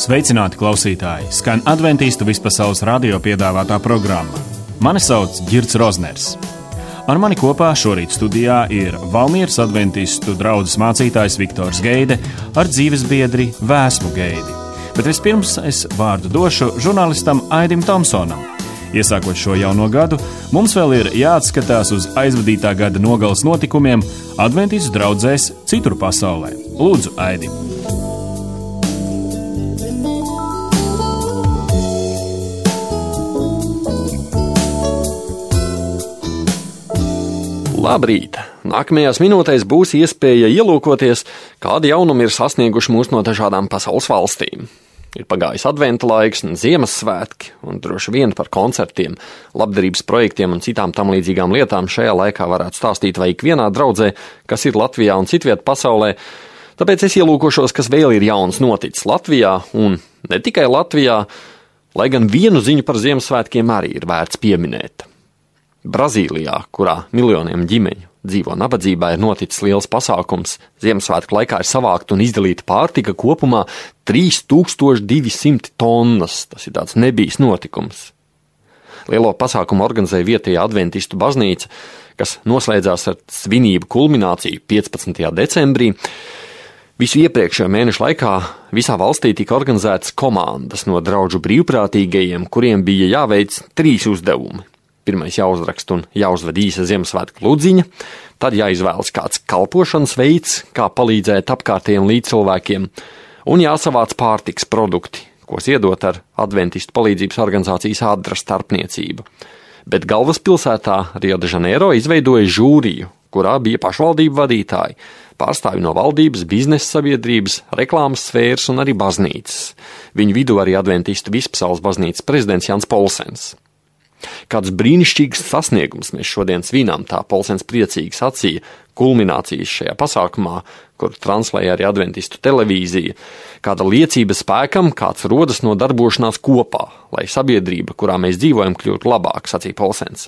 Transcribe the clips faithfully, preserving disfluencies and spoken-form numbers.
Sveicināti klausītāji! Skan Adventīstu vispasaules radio piedāvātā programma. Mani sauc Girts Rozners. Ar mani kopā šorīt studijā ir Valmieras Adventīstu draudzes mācītājs Viktors Geide ar dzīvesbiedri Vēsmu Geidi. Bet vispirms es vārdu došu žurnālistam Aidim Tomsonam. Iesākot šo jauno gadu, mums vēl ir jāatskatās uz aizvadītā gada nogales notikumiem Adventīstu draudzēs citur pasaulē. Lūdzu, Aidi! Labrīt! Nākamajās minūtēs būs iespēja ielūkoties, kādi jaunumi ir sasnieguši mūs no dažādām pasaules valstīm. Ir pagājis adventa laiks un Ziemassvētki, un droši vien par koncertiem, labdarības projektiem un citām tam līdzīgām lietām šajā laikā varētu stāstīt vai ikvienā draudzē, kas ir Latvijā un citviet pasaulē. Tāpēc es ielūkošos, kas vēl ir jauns noticis Latvijā, un ne tikai Latvijā, lai gan vienu ziņu par Ziemassvētkiem arī ir vērts pieminēt. Brazīlijā, kurā miljoniem ģimeņu dzīvo nabadzībā, ir noticis liels pasākums. Ziemassvētku laikā ir savākta un izdalīta pārtika kopumā trīs tūkstoši divi simti tonnas. Tas ir tāds nebijis notikums. Lielo pasākumu organizēja vietējā adventistu baznīca, kas noslēdzās ar svinību kulmināciju piecpadsmitajā decembrī. Visu iepriekšējo mēnešu laikā visā valstī tika organizētas komandas no draudžu brīvprātīgajiem, kuriem bija jāveic trīs uzdevumi. Pirmais jāuzraksta un jāuzved īsa Ziemassvētku ludziņa, tad jāizvēlas kāds kalpošanas veids, kā palīdzēt apkārtējiem līdzcilvēkiem, un jāsavāc pārtiks produkti, ko iedot ar adventistu palīdzības organizācijas Adra starpniecību. Bet galvaspilsētā Rio de Janeiro izveidoja žūriju, kurā bija pašvaldību vadītāji, pārstāvi no valdības, biznesa sabiedrības, reklāmas sfēras un arī baznīcas. Viņu vidū arī adventistu vispasaules baznīcas prezidents Jans Polsens. Kāds brīnišķīgs sasniegums mēs šodien svinām, tā Polsens priecīgi sacīja kulminācijas šajā pasākumā, kur translēja arī adventistu televīzija. Kāda liecība spēkam, kāds rodas no darbošanās kopā, lai sabiedrība, kurā mēs dzīvojam, kļūtu labāk, sacīja Polsens.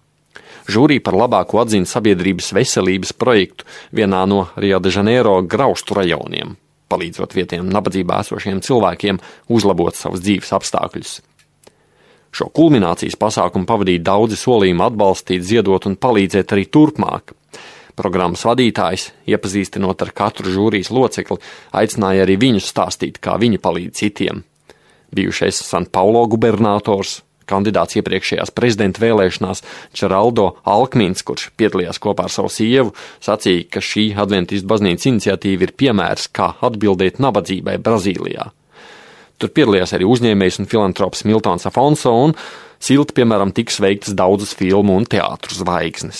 Žūrija par labāko atzina sabiedrības veselības projektu vienā no Rio de Janeiro graustu rajoniem, palīdzot vietiem nabadzībā esošiem cilvēkiem uzlabot savus dzīves apstākļus. Šo kulminācijas pasākumu pavadīja daudzi solījumi atbalstīt, ziedot un palīdzēt arī turpmāk. Programmas vadītājs, iepazīstinot ar katru žūrijas locekli, aicināja arī viņus stāstīt, kā viņi palīdz citiem. Bijušais San Paulo gubernators, kandidāts iepriekšējās prezidenta vēlēšanās Čeraldo Alkmins, kurš piedalījās kopā ar savu sievu, sacīja, ka šī adventistu baznīcas iniciatīva ir piemērs, kā atbildēt nabadzībai Brazīlijā. Tur piedalījās arī uzņēmējs un filantrops Miltons Afonso, un silti, piemēram, tiks veiktas daudzas filmu un teātru zvaigznes.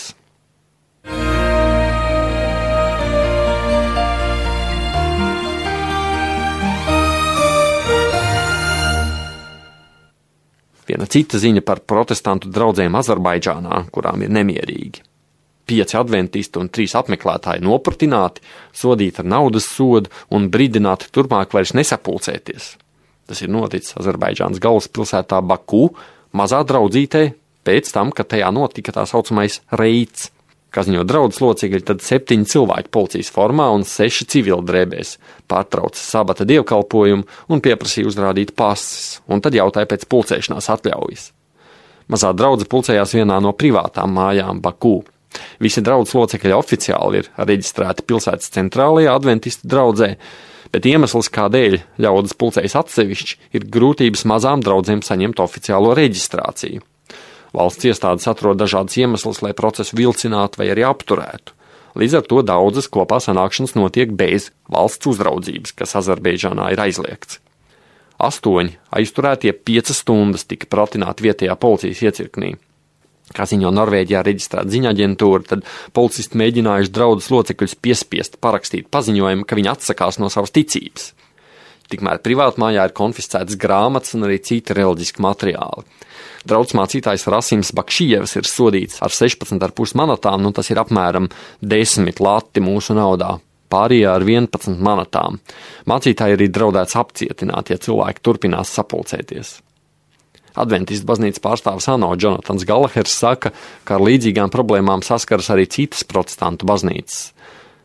Viena cita ziņa par protestantu draudzēm Azerbaidžānā, kurām ir nemierīgi. Pieci adventisti un trīs apmeklētāji nopratināti, sodīti ar naudas sodu un brīdināti turpmāk vairs nesapulcēties. Tas ir noticis Azerbaidžānas galvaspilsētā Baku, mazā draudzītē, pēc tam, kad tajā notika tā saucamais reids. Kā ziņo draudzes locekļi, tad septiņi cilvēki policijas formā un seši civili drēbēs pārtrauca sabata dievkalpojumu un pieprasīja uzrādīt pases, un tad jautāja pēc pulcēšanās atļaujas. Mazā draudze pulcējās vienā no privātām mājām Baku. Visi draudzes locekļi oficiāli ir reģistrēti pilsētas centrālajā adventistu draudzē, bet iemesls, kādēļ ļaudis pulcējas atsevišķi, ir grūtības mazām draudzēm saņemt oficiālo reģistrāciju. Valsts iestādes atrod dažādas iemeslus, lai procesu vilcinātu vai arī apturētu. Līdz ar to daudzas kopā sanākšanas notiek bez valsts uzraudzības, kas Azerbaidžānā ir aizliegts. Astoņi aizturētie piecas stundas tika pratināti vietējā policijas iecirknī. Kā ziņo Norvēģijā reģistrēta ziņa aģentūra, tad policisti mēģinājuši draudzes locekļus piespiest parakstīt paziņojumu, ka viņi atsakās no savas ticības. Tikmēr privātmājā ir konfiscētas grāmatas un arī citi reliģiski materiāli. Draudzes mācītājs Rasims Bakšijevs ir sodīts ar sešpadsmit ar pus manatām, nu tas ir apmēram desmit lati mūsu naudā, pārējā ar vienpadsmit manatām. Mācītāji arī draudēts apcietināt, ja cilvēki turpinās sapulcēties. Adventistu baznīcas pārstāvis ANO Jonatans Galahers saka, ka ar līdzīgām problēmām saskaras arī citas protestantu baznīcas.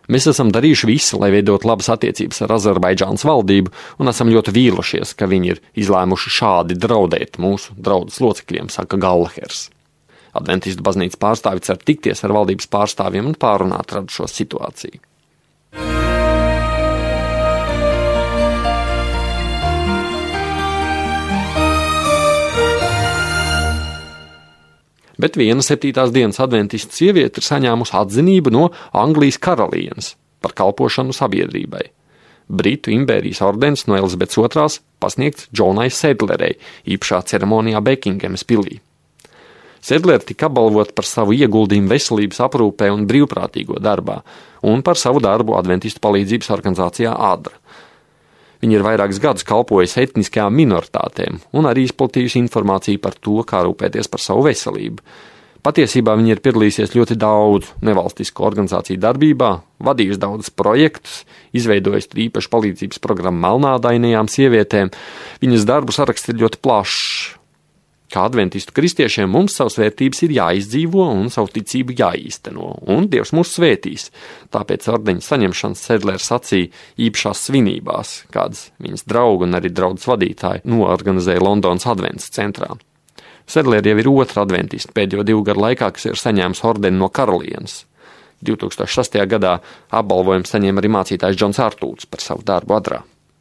Mēs esam darījuši visu, lai veidot labas attiecības ar Azerbaidžānas valdību, un esam ļoti vīlušies, ka viņi ir izlēmuši šādi draudēt mūsu draudzes locekļiem, saka Gallahers. Adventistu baznīcas pārstāvi cer tikties ar valdības pārstāvjiem un pārunāt radušo situāciju. Bet viena septītās dienas adventistu sieviete ir saņēmusi atzinību no Anglijas karalienes par kalpošanu sabiedrībai. Britu impērijas ordenis no Elizabetes otrās pasniegts Džonai Sedlerei īpašā ceremonijā Bekingemas pilī. Sedlere tika apbalvota par savu ieguldījumu veselības aprūpē un brīvprātīgo darbā un par savu darbu adventistu palīdzības organizācijā Adra. Viņa ir vairākus gadus kalpojusi etniskajām minoritātēm un arī izplatījusi informāciju par to, kā rūpēties par savu veselību. Patiesībā viņa ir piedalījusies ļoti daudz nevalstisku organizāciju darbībā, vadījusi daudzus projektus, izveidojusi īpašu palīdzības programmu melnādainajām sievietēm. Viņas darbu saraksts ir ļoti plašs. Kā adventistu kristiešiem mums savas vērtības ir jāizdzīvo un savu ticību jāīsteno, un Dievs mūs svētīs. Tāpēc ordeņa saņemšanas Sedlere sacīja īpašās svinībās, kādas viņas draugi un arī draudzes vadītāji noorganizēja Londonas adventas centrā. Sedlere jau ir otra adventista pēdējo divu gadu laikā, kas ir saņēmusi ordeni no karalienes. divi tūkstoši sastajā gadā apbalvojumu saņēma arī mācītājs Džons Artūts par savu darbu Adrā.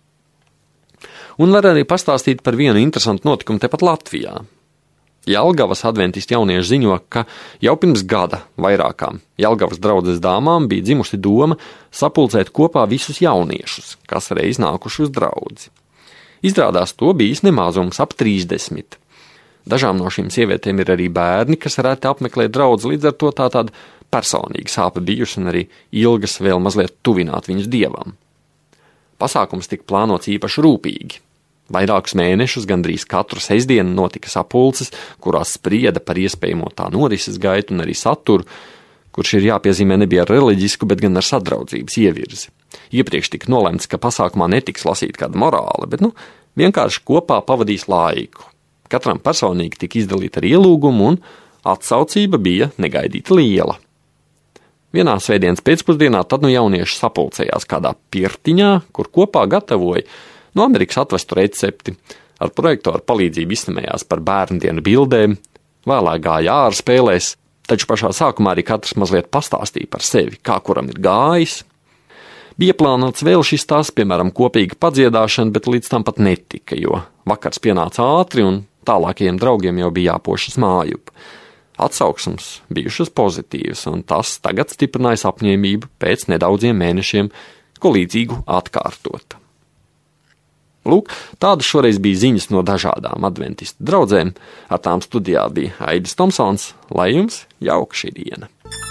Un var arī pastāstīt par vienu interesantu notikumu tepat Latvijā. Jelgavas adventistu jaunieši ziņo, ka jau pirms gada vairākām Jelgavas draudzes dāmām bija dzimusi doma sapulcēt kopā visus jauniešus, kas reiz nākuši uz draudzi. Izrādās to bijis nemazums ap trīsdesmit. Dažām no šīm sievietēm ir arī bērni, kas reti apmeklē draudzi, līdz ar to tā tāda personīga sāpe bijusi un arī ilgas vēl mazliet tuvināt viņus dievam. Pasākums tika plānots īpaši rūpīgi. Vairākus mēnešus gandrīz katru sestdienu notika sapulces, kurās sprieda par iespējamo tā norises gaitu un arī saturu, kurš ir jāpiezīmē nebija ar reliģisku, bet gan ar sadraudzības ievirzi. Iepriekš tika nolemts, ka pasākumā netiks lasīt kāda morāla, bet nu, vienkārši kopā pavadīs laiku. Katram personīgi tika izdalīta ar ielūgumu, un atsaucība bija negaidīta liela. Vienā svētdienas pēcpusdienā tad nu jaunieši sapulcējās kādā pirtiņā, kur kopā gatavoja no Amerikas atvestu recepti, ar projektoru palīdzību izsmējās par bērndienu bildēm, vēlāk gāja ārā spēlēs, taču pašā sākumā arī katrs mazliet pastāstīja par sevi, kā kuram ir gājis. Bija plānots vēl šis tās, piemēram, kopīga padziedāšana, bet līdz tam pat netika, jo vakars pienāca ātri un tālākajiem draugiem jau bija jāpošas mājup. Atsauksmes bijušas pozitīvas, un tas tagad stiprinājis apņēmību pēc nedaudziem mēnešiem, ko līdzīgu atkārtot. Lūk, tādas šoreiz bija ziņas no dažādām adventistu draudzēm. Ar tām studijā bija Aidis Tomsons. Lai jums jauka šī diena!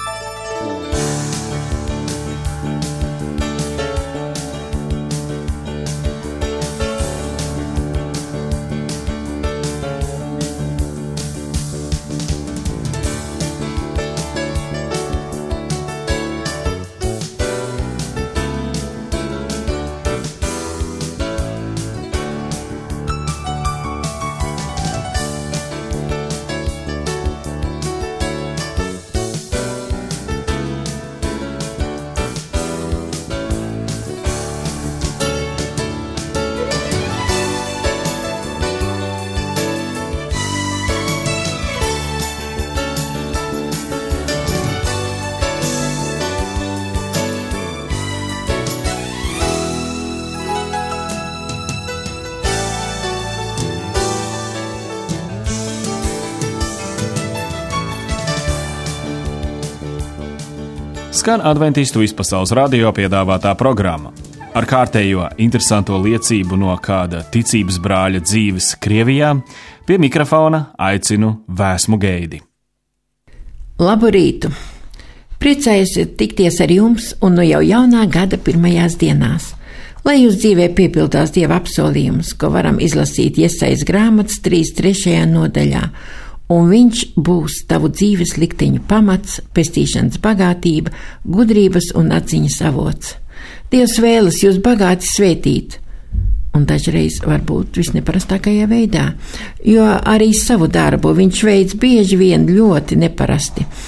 Skan adventistu vispasaules radio piedāvātā programma. Ar kārtējo interesanto liecību no kāda ticības brāļa dzīves Krievijā pie mikrofona aicinu Vēsmu Geidi. Labu rītu! Priecājos tikties ar jums un no jau jaunā gada pirmajās dienās. Lai jūs dzīvē piepildās Dieva apsolījums, ko varam izlasīt Jesajas grāmatas trīsdesmit trešajā nodaļā, un viņš būs tavu dzīves likteņu pamats, pestīšanas bagātība, gudrības un atziņas avots. Dievs vēlas jūs bagāti svētīt, un dažreiz varbūt visneparastākajā veidā, jo arī savu darbu viņš veids bieži vien ļoti neparasti.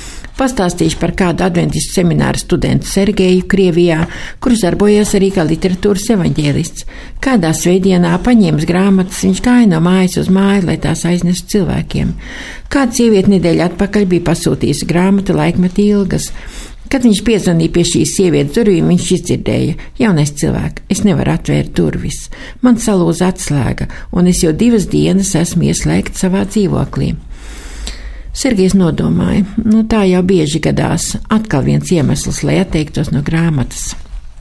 Pastāstīšu par kādu adventistu semināru studentu Sergeju Krievijā, kurš darbojas arī kā literatūras evaņģēlists. Kādā svētdienā paņēmis grāmatas, viņš gāja no mājas uz māju, lai tās aiznestu cilvēkiem. Kāda sieviete nedēļa atpakaļ bija pasūtījusi grāmatu Laikmeta ilgas. Kad viņš piezvanīja pie šīs sievietes durvīm, viņš izdzirdēja: jaunais cilvēks, es nevaru atvērt durvis. Man salūza atslēga, un es jau divas dienas esmu ieslēgts savā dzīvoklī. Sergejs nodomāja, nu tā jau bieži gadās, atkal viens iemesls, lai atteiktos no grāmatas.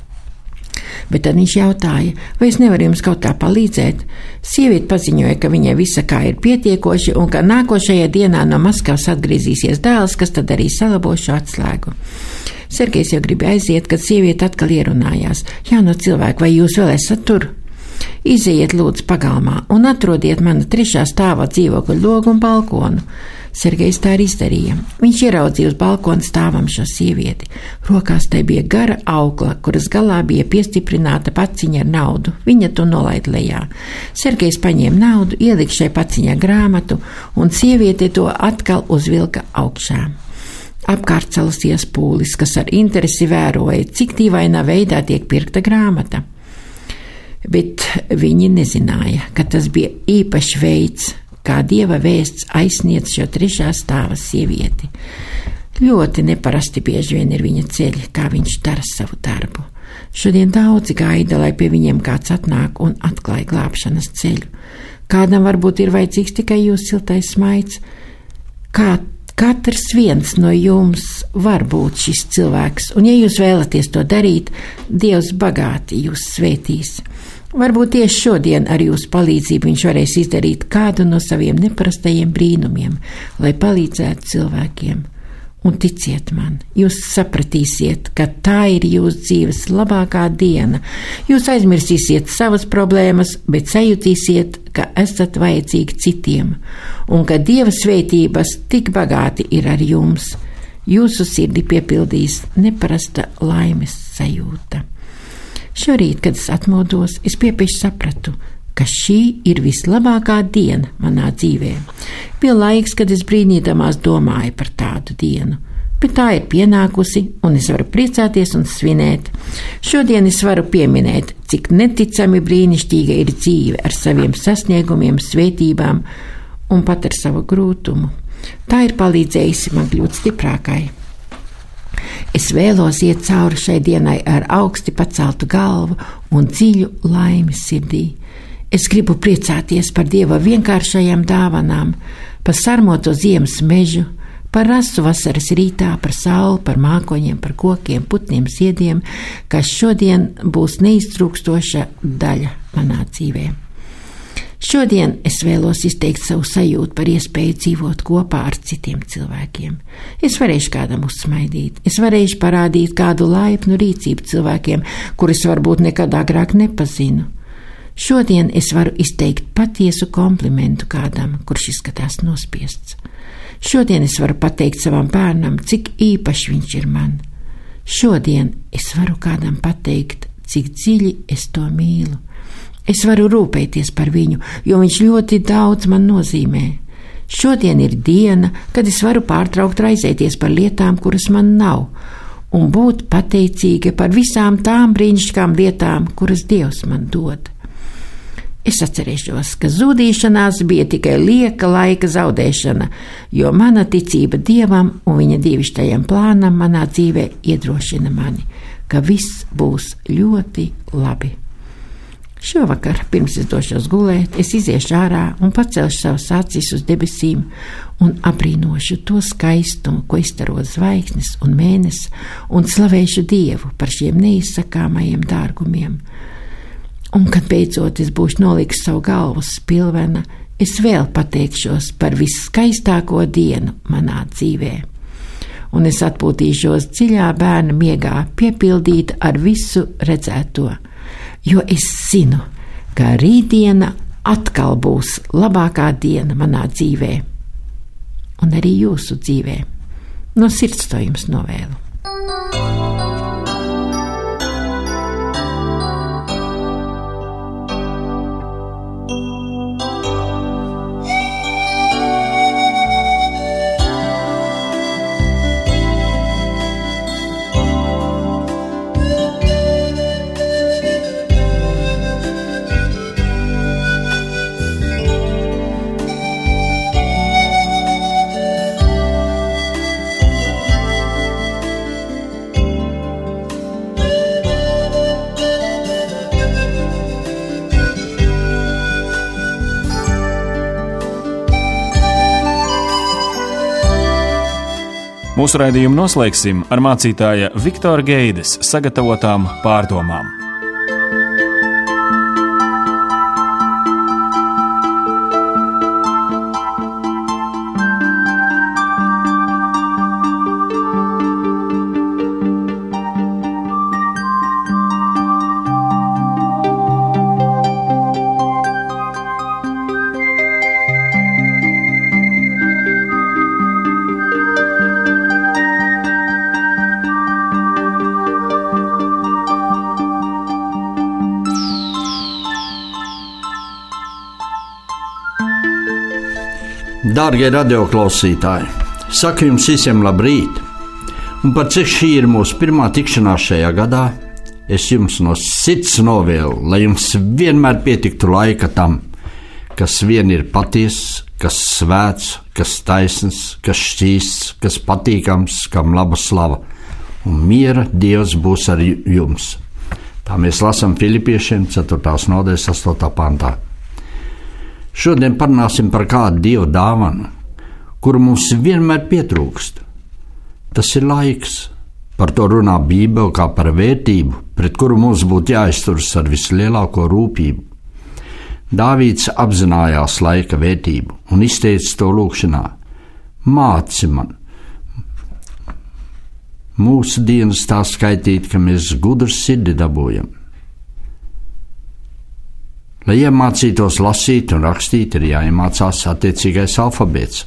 Bet tad viņš jautāja, vai es nevaru jums kaut kā palīdzēt? Sieviete paziņoja, ka viņai visa kā ir pietiekoši un ka nākošajā dienā no Maskavas atgriezīsies dēls, kas tad arī salabos šo atslēgu. Sergejs jau gribēja aiziet, kad sieviete atkal ierunājās. Jauno cilvēku, vai jūs vēl esat tur? Izejiet lūdzu pagalmā un atrodiet mana trešā stāvā dzīvokļa logu un balkonu. Sergejs tā arī izdarīja. Viņš ieraudzīja uz balkona stāvam šo sievieti. Rokās tai bija gara aukla, kuras galā bija piestiprināta paciņa ar naudu. Viņa to nolaida lejā. Sergejs paņēma naudu, ielika šai paciņā grāmatu, un sieviete to atkal uzvilka augšā. Apkārt salasījās pūlis, kas ar interesi vēroja, cik dīvainā veidā tiek pirkta grāmata. Bet viņi nezināja, ka tas bija īpašs veids, kā Dieva vēsts aizsniedz šo trešā stāva sievieti. Ļoti neparasti bieži vien ir viņa ceļi, kā viņš dara savu darbu. Šodien daudzi gaida, lai pie viņiem kāds atnāk un atklāj glābšanas ceļu. Kādam varbūt ir vajadzīgs tikai jūsu siltais smaids. Kā katrs viens no jums var būt šis cilvēks, un ja jūs vēlaties to darīt, Dievs bagāti jūs svētīs. Varbūt tieši šodien ar jūsu palīdzību viņš varēs izdarīt kādu no saviem neparastajiem brīnumiem, lai palīdzētu cilvēkiem. Un ticiet man, jūs sapratīsiet, ka tā ir jūsu dzīves labākā diena. Jūs aizmirsīsiet savas problēmas, bet sajutīsiet, ka esat vajadzīgi citiem, un ka Dieva svētības tik bagāti ir ar jums. Jūsu sirdi piepildīs neparasta laimes sajūta. Šorīt, kad es atmodos, es piepieši sapratu, ka šī ir vislabākā diena manā dzīvē. Bija laiks, kad es brīnīdamās domāju par tādu dienu, bet tā ir pienākusi, un es varu priecāties un svinēt. Šodien es varu pieminēt, cik neticami brīnišķīga ir dzīve ar saviem sasniegumiem, svētībām un pat ar savu grūtumu. Tā ir palīdzējusi man kļūt stiprākai. Es vēlos iet cauri šai dienai ar augsti paceltu galvu un dziļu laimi sirdī. Es gribu priecāties par Dieva vienkāršajām dāvanām, par sarmoto ziemas mežu, par rasu vasaras rītā, par sauli, par mākoņiem, par kokiem, putniem, ziediem, kas šodien būs neiztrūkstoša daļa manā dzīvē. Šodien es vēlos izteikt savu sajūtu par iespēju dzīvot kopā ar citiem cilvēkiem. Es varēšu kādam uzsmaidīt, es varēšu parādīt kādu laipnu rīcību cilvēkiem, kurus varbūt nekad agrāk nepazinu. Šodien es varu izteikt patiesu komplimentu kādam, kurš izskatās nospiests. Šodien es varu pateikt savam bērnam, cik īpaši viņš ir man. Šodien es varu kādam pateikt, cik dziļi es to mīlu. Es varu rūpēties par viņu, jo viņš ļoti daudz man nozīmē. Šodien ir diena, kad es varu pārtraukt raizēties par lietām, kuras man nav, un būt pateicīga par visām tām brīnišķīgām lietām, kuras Dievs man dod. Es atcerēšos, ka zudīšanās bija tikai lieka laika zaudēšana, jo mana ticība Dievam un viņa dievišķajam plānam manā dzīvē iedrošina mani, ka viss būs ļoti labi. Šovakar, pirms es došos gulēt, es iziešu ārā un pacelšu savas acis uz debesīm un abrīnošu to skaistumu, ko izstaro zvaigznes un mēnesis, un slavēšu Dievu par šiem neizsakāmajiem dārgumiem. Un, kad beidzot es būšu nolicis savu galvu uz spilvena, es vēl pateikšos par visskaistāko dienu manā dzīvē. Un es atpūtīšos dziļā bērna miegā, piepildīta ar visu redzēto. Jo es zinu, ka rītdiena atkal būs labākā diena manā dzīvē, un arī jūsu dzīvē. No sirds to jums novēlu. Mūsu raidījumu noslēgsim ar mācītāja Viktora Geides sagatavotām pārdomām. Dārgie radioklausītāji, saku jums visiem labrīt, un par cik šī ir mūsu pirmā tikšanās šajā gadā, es jums no sirds novēlu, lai jums vienmēr pietiktu laika tam, kas vien ir patiess, kas svēts, kas taisns, kas šķīsts, kas patīkams, kam laba slava, un miera Dievs būs ar jums. Tā mēs lasām Filipiešiem ceturtās nodaļas astotā pantā. Šodien parunāsim par kādu Dieva dāvanu, kuru mums vienmēr pietrūkst. Tas ir laiks. Par to runā Bībele kā par vērtību, pret kuru mums būtu jāizturas ar vislielāko rūpību. Dāvīds apzinājās laika vērtību un izteica to lūgšanā: māci man mūsu dienas tā skaitīt, ka mēs gudru sirdi dabūjam. Lai iemācītos lasīt un rakstīt, ir jāiemācās attiecīgais alfabēts.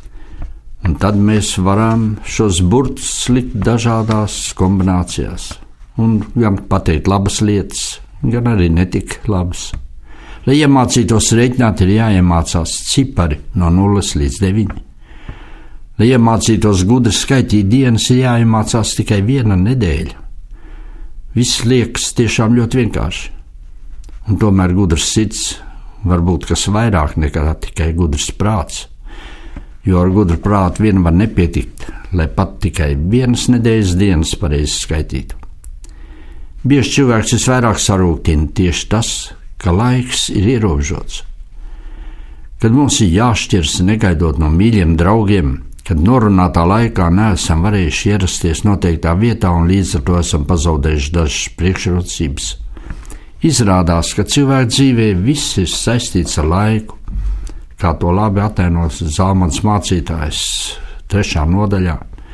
Un tad mēs varam šos burtus likt dažādās kombinācijās. Un gan pateikt labas lietas, gan arī netik labas. Lai iemācītos rēķināt, ir jāiemācās cipari no nulles līdz deviņi. Lai iemācītos gudri skaitīt dienas, ir jāiemācās tikai viena nedēļa. Viss liekas tiešām ļoti vienkārši. Un tomēr gudrs sirds var būt kas vairāk nekā tikai gudrs prāts, jo ar gudru prātu vien var nepietikt, lai pat tikai vienas nedēļas dienas pareizi skaitītu. Bieži cilvēks visvairāk sarūktina tieši tas, ka laiks ir ierobežots. Kad mums ir jāšķiras negaidot no mīļiem draugiem, kad norunātā laikā neesam varējuši ierasties noteiktā vietā un līdz ar to esam pazaudējuši dažas priekšrocības. Izrādās, ka cilvēka dzīvē viss ir saistīts ar laiku, kā to labi attēnos Zalmans mācītājs trešā nodaļā,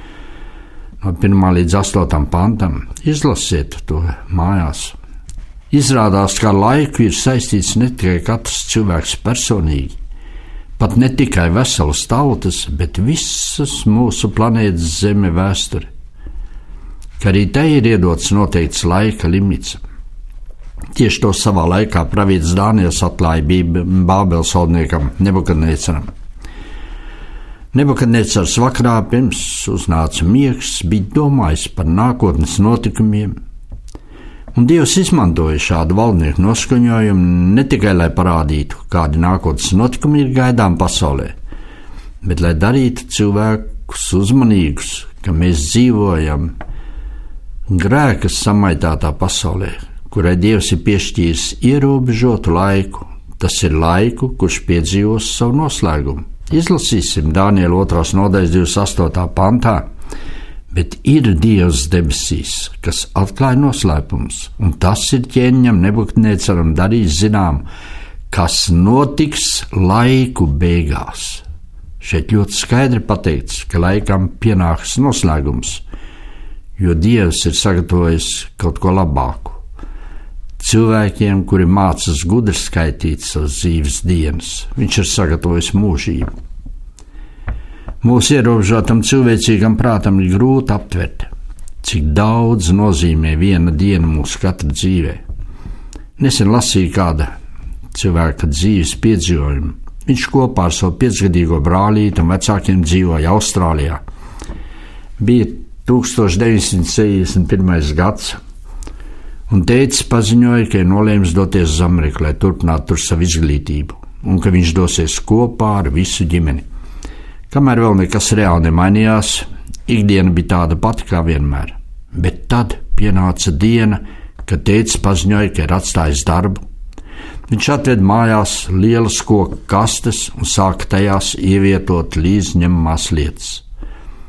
no pirmā līdz astotam pantam. Izlasiet to mājās. Izrādās, ka ar laiku ir saistīts ne tikai katrs cilvēks personīgi, pat ne tikai veselas tautas, bet visas mūsu planētas Zeme vēsture, ka arī tai ir iedots noteikts laika limits. Tieši to savā laikā pravietis Dāniels atklāja Bābeles valdniekam Nebukadnecaram. Nebukadnecars vakarā pirms uznāca miegs, bija domājis par nākotnes notikumiem, un Dievs izmantoja šādu valdnieku noskaņojumu ne tikai lai parādītu, kādi nākotnes notikumi ir gaidām pasaulē, bet lai darītu cilvēkus uzmanīgus, ka mēs dzīvojam grēka samaitātā pasaulē, kurai Dievs ir piešķīris ierobežotu laiku. Tas ir laiku, kurš piedzīvos savu noslēgumu. Izlasīsim Dāniela otrās nodaļas divdesmit astotā pantā. Bet ir Dievs debesīs, kas atklāja noslēpumus, un tas ir ķēniņam Nebukadnecaram darījis zinām, kas notiks laiku beigās. Šeit ļoti skaidri pateikts, ka laikam pienāks noslēgums, jo Dievs ir sagatavojis kaut ko labāku. Cilvēkiem, kuri mācās gudri skaitīt savas dzīves dienas, viņš ir sagatavojis mūžību. Mūsu ierobežotam cilvēcīgam prātam ir grūti aptvert, cik daudz nozīmē viena diena mūsu katra dzīvē. Nesen lasīju kāda cilvēka dzīves piedzīvojumu. Viņš kopā ar savu piecgadīgo brālīti un vecākiem dzīvoja Austrālijā. Bija tūkstoš deviņsimt sešdesmit pirmais gads. Un tētis paziņoja, ka ir nolēmis doties uz Ameriku, lai turpinātu tur savu izglītību, un ka viņš dosies kopā ar visu ģimeni. Kamēr vēl nekas reāli nemainījās, ikdiena bija tāda pati kā vienmēr. Bet tad pienāca diena, kad tētis paziņoja, ka ir atstājis darbu. Viņš atved mājās lielas koku kastes un sāka tajās ievietot līdz ņemamās lietas.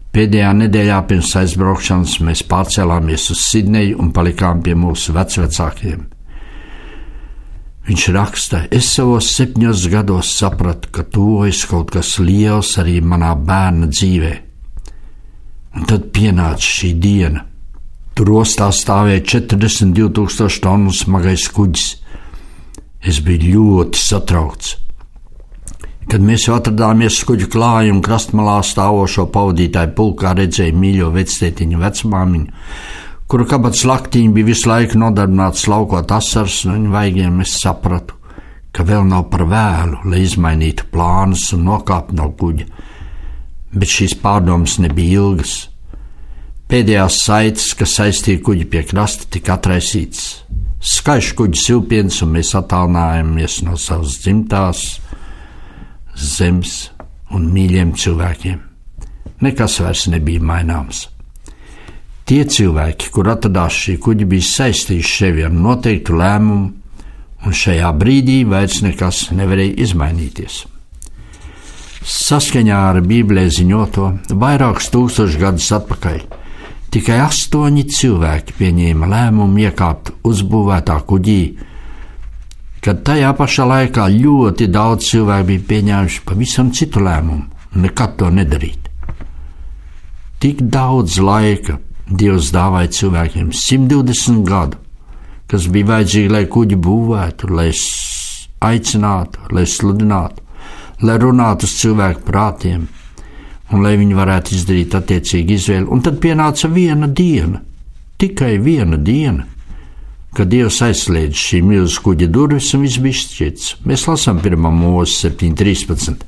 Pēdējā nedēļā pirms aizbraukšanas mēs pārcēlāmies uz Sidneju un palikām pie mūsu vecvecākiem. Viņš raksta, es savos septiņos gados sapratu, ka tuvojas kaut kas liels arī manā bērna dzīvē. Un tad pienāca šī diena. Tur ostā stāvēja četrdesmit divi tūkstoši tonu smagais kuģis. Es biju ļoti satraukts. Kad mēs jau atradāmies kuģu klāja un krastmalā stāvošo pavadītāju pulkā, redzēju mīļo vectētiņu vecmāmiņu, kuru kabatas laktiņi bija visu laiku nodarbināts laukot asars un viņa vaigiem, es sapratu, ka vēl nav par vēlu, lai izmainītu plānus un nokāptu no kuģa. Bet šīs pārdomas nebija ilgas. Pēdējās saites, kas saistīja kuģi pie krasta, tika atraisīts. Skaišs kuģa silpiens un mēs attālinājāmies no savas dzimtās zemes un mīļiem cilvēkiem. Nekas vairs nebija maināms. Tie cilvēki, kur atradās šī kuģi, bija saistījuši sevi ar noteiktu lēmumu, un šajā brīdī vairs nekas nevarēja izmainīties. Saskaņā ar Bībelē ziņoto, vairākus tūkstošus gadus atpakaļ, tikai astoņi cilvēki pieņēma lēmumu iekāpt uzbūvētā kuģī, kad tajā pašā laikā ļoti daudz cilvēku bija pieņēmuši pavisam citu lēmumu, nekad to nedarīt. Tik daudz laika Dievs dāvāja cilvēkiem simt divdesmit gadu, kas bija vajadzīgi, lai kuģi būvētu, lai aicinātu, lai sludinātu, lai runātu uz cilvēku prātiem, un lai viņi varētu izdarīt attiecīgi izvēli. Un tad pienāca viena diena, tikai viena diena, kad Dievs aizslēdz šī milzu kuģa durvis un viss bija šķirts. Mēs lasām pirmā Mūzes septiņi trīspadsmit.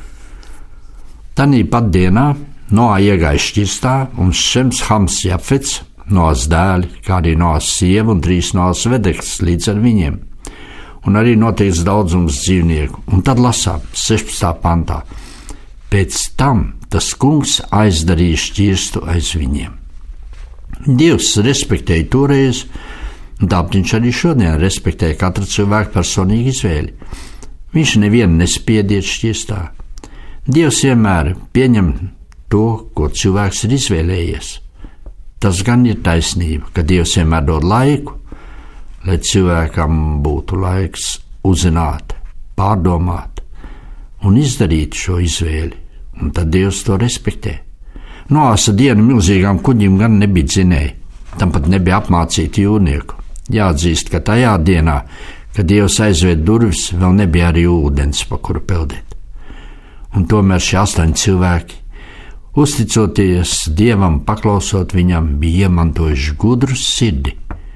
Tanī pat dienā Noā iegāja šķirstā, un Šems, Hams, Jafets, Noās dēli, kā arī Noās sieva un trīs Noās vedeklis līdz ar viņiem, un arī noteikts daudzums dzīvnieku. Un tad lasām sešpadsmitā pantā. Pēc tam tas kungs aizdarīja šķirstu aiz viņiem. Dievs respektēja toreiz, un tāpēc viņš arī šodien respektēja katru cilvēku personīgu izvēli. Viņš nevienu nespiediet šķirstā. Dievs vienmēr pieņem to, ko cilvēks ir izvēlējies. Tas gan ir taisnība, ka Dievs vienmēr dod laiku, lai cilvēkam būtu laiks uzzināt, pārdomāt un izdarīt šo izvēli, un tad Dievs to respektē. Noāsa dienu milzīgām kuģim gan nebija dzinēji, tam pat nebija apmācīti jūrnieku. Jāatzīst, ka tajā dienā, kad Dievs aizvērt durvis, vēl nebija arī ūdens, pa kuru peldēt. Un tomēr šie astoņi cilvēki, uzticoties Dievam, paklausot viņam, bija iemantojuši gudru sirdi.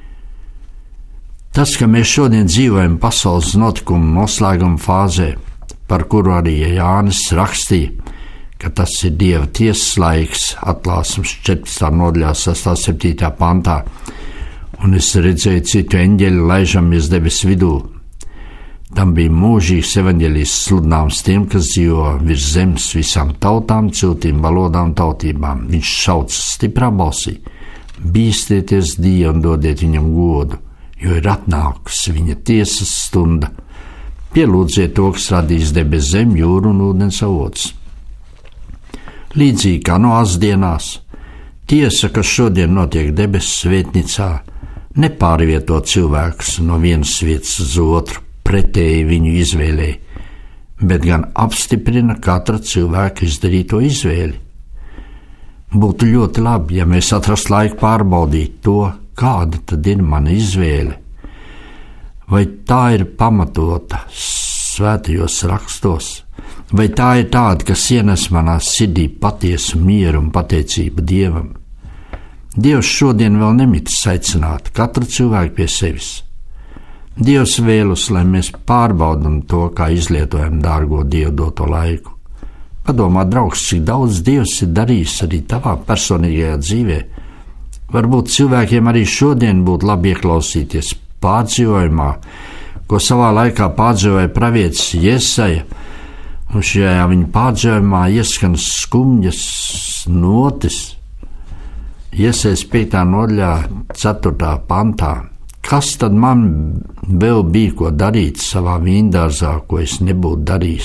Tas, ka mēs šodien dzīvojam pasaules notikumu noslēguma fāzē, par kuru arī Jānis rakstīja, ka tas ir Dieva tiesas laiks, atklāsmes četrpadsmitā nodaļā sestā septītā pantā, un es redzēju citu eņģeļu laižamies debesu vidū. Tam bija mūžīgs evaņģēlijs sludināms tiem, kas dzīvo virs zemes, visām tautām, ciltīm, valodām, tautībām. Viņš sauc stiprā balsī: bīstieties Dievu un dodiet viņam godu, jo ir atnākusi viņa tiesas stunda. Pielūdziet to, kas radīs debes zem, jūru un ūdens avotus. Līdzīgi kā Noās dienās, tiesa, kas šodien notiek debesu svētnīcā, nepārvieto cilvēkus no vienas vietas uz otru, pretēji viņu izvēlei, bet gan apstiprina katra cilvēka izdarīto izvēli. Būtu ļoti labi, ja mēs atrastu laiku pārbaudīt to, kāda tad ir mana izvēle. Vai tā ir pamatota svētajos rakstos, vai tā ir tāda, kas ienes manā sirdī patiesu mieru un pateicību Dievam. Dievs šodien vēl nemitas aicināt katru cilvēku pie sevis. Dievs vēlus, lai mēs pārbaudam to, kā izlietojam dārgo Dievu doto laiku. Padomā, draugs, cik daudz Dievs ir darījis arī tavā personīgajā dzīvē. Varbūt cilvēkiem arī šodien būtu labi ieklausīties pārdzīvojumā, ko savā laikā pārdzīvoja pravietis Jesaja, un šajā viņa pārdzīvojumā ieskan skumjas notis. Jesajas piektā nodaļā ceturtā pantā. Kas tad man vēl bija ko darīt savā vīndārzā, ko es nebūtu darījis?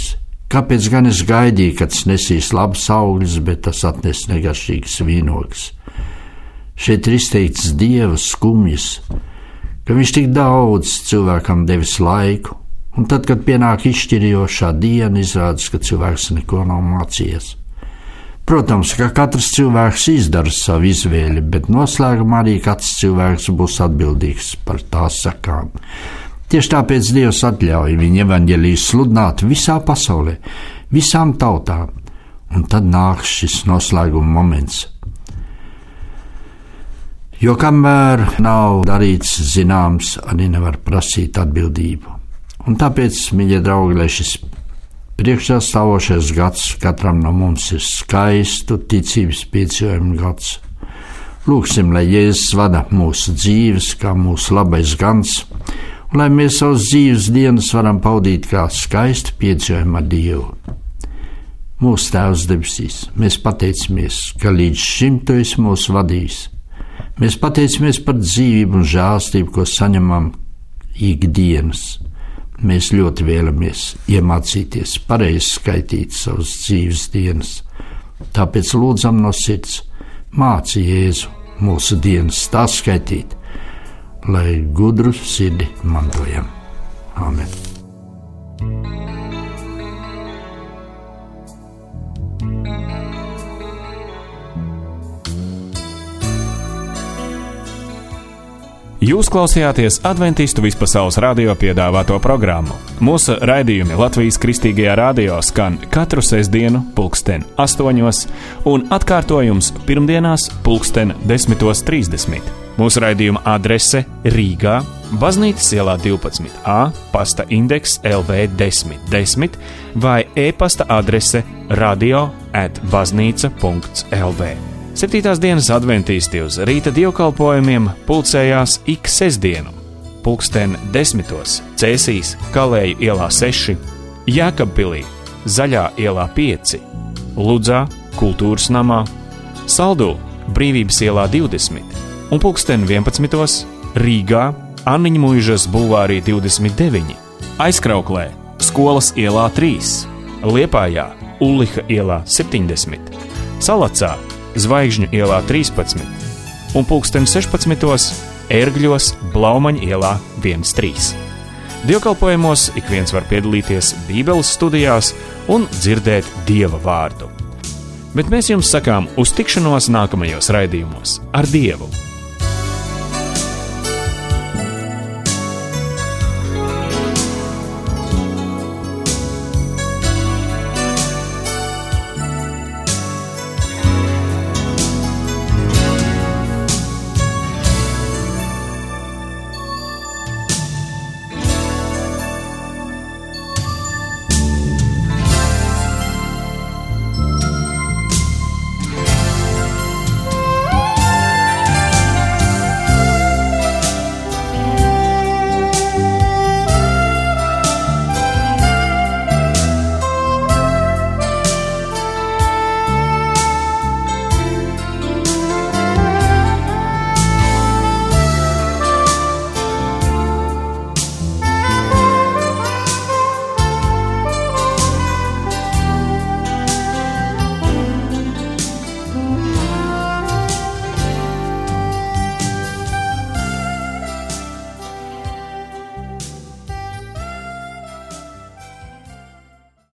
Kāpēc gan es gaidīju, kad tas nesīs labs augļus, bet tas atnes negašīgas vīnogas? Šeit ir izteikts Dieva skumjas, ka viņš tik daudz cilvēkam devis laiku, un tad, kad pienāk izšķirjošā diena, izrādās, ka cilvēks neko nav mācījies. Protams, ka katrs cilvēks izdara savu izvēli, bet noslēgumā arī katrs cilvēks būs atbildīgs par tās sakām. Tieši tāpēc Dievs atļauj viņa evaņģēliju sludināt visā pasaulē, visām tautām, un tad nāk šis noslēguma moments. Jo kamēr nav darīts zināms, arī nevar prasīt atbildību. Un tāpēc, mīļie draugi, lai šis priekšā stāvošais gads katram no mums ir skaistu ticības piedzīvojumu gads. Lūksim, lai Jēzus vada mūsu dzīves kā mūsu labais gans, un lai mēs savus dzīves dienas varam paudīt kā skaistu piedzīvojumu ar Dievu. Mūsu Tēvs debesīs, mēs pateicamies, ka līdz šim Tu esi mūs vadījis. Mēs pateicamies par dzīvību un žēlstību, ko saņemam ikdienas. Mēs ļoti vēlamies iemācīties pareizi skaitīt savas dzīves dienas. Tāpēc lūdzam no sirds, māci Jēzu mūsu dienas tā skaitīt, lai gudru sirdi mantojam. Āmen. Jūs klausījāties Adventistu vispasaules radio piedāvāto programmu. Mūsu raidījumi Latvijas Kristīgajā radio skan katru sestdienu pulksten astoņos un atkārtojums pirmdienās pulksten desmitos trīsdesmit. Mūsu raidījuma adrese Rīgā, Baznīcas ielā divpadsmit A, pasta indeks L V desmit desmit vai e-pasta adrese radio at baznīca punkts L V. Septītās dienas adventisti uz rīta dievkalpojumiem pulcējās ik sestdienu, pulksten desmitos Cēsīs, Kalēju ielā seši, Jēkabpilī, Zaļā ielā pieci, Ludzā, Kultūras namā, Saldū, Brīvības ielā divdesmit un pulksten vienpadsmitos Rīgā, Anniņmuižas bulvārī divdesmit deviņi, Aizkrauklē, Skolas ielā trīs, Liepājā, Ulliha ielā septiņdesmit, Salacā, Zvaigžņu ielā trīspadsmit un pulksten sešpadsmitos Ērgļos, Blaumaņa ielā viens trīs. Dievkalpojumos ik viens var piedalīties Bībeles studijās un dzirdēt Dieva vārdu. Bet mēs jums sakām uz tikšanos nākamajos raidījumos ar Dievu!